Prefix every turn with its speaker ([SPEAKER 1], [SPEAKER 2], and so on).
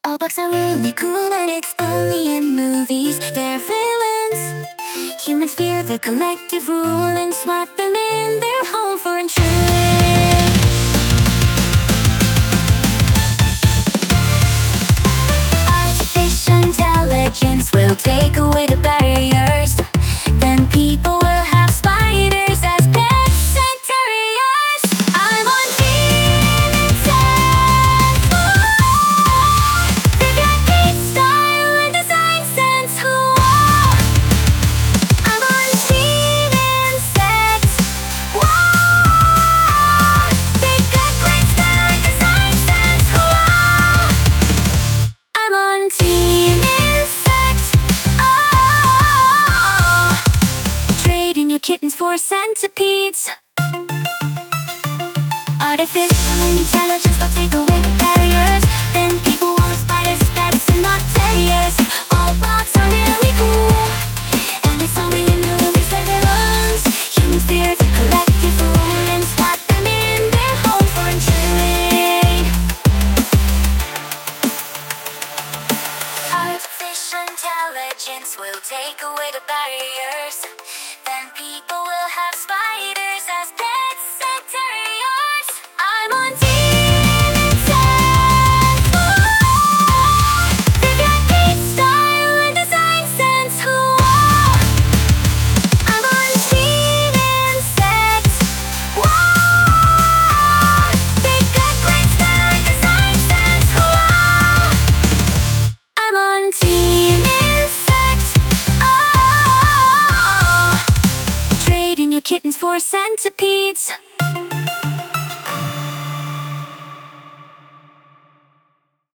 [SPEAKER 1] All bugs are really cool and it's only in movies they're villains. Humans fear the collective rule and swat them in their home for insurance. Artificial intelligence will take away the barriers. Then people will have spiders as pets and terriers. I'm on Team Insect. They've got great style and design sense. I'm on Team Insect. They've got great style and design sense. I'm on Team Insect. Trading your kittens for centipedes. Artificial intelligence will take away the barriers. Then people want spiders, bats, and not terriers. All bugs are really cool, and it's only in movies that they runs. Humans fear the collective rule and swat them in their home for insurance. Artificial intelligence will take away the barriers. Then people will have spiders as pets and terriers. I'm on Team Insect. They've got great style and design sense. I'm on Team Insect. They've got great style and design sense. I'm on Team Insect. Trading your kittens for centipedes.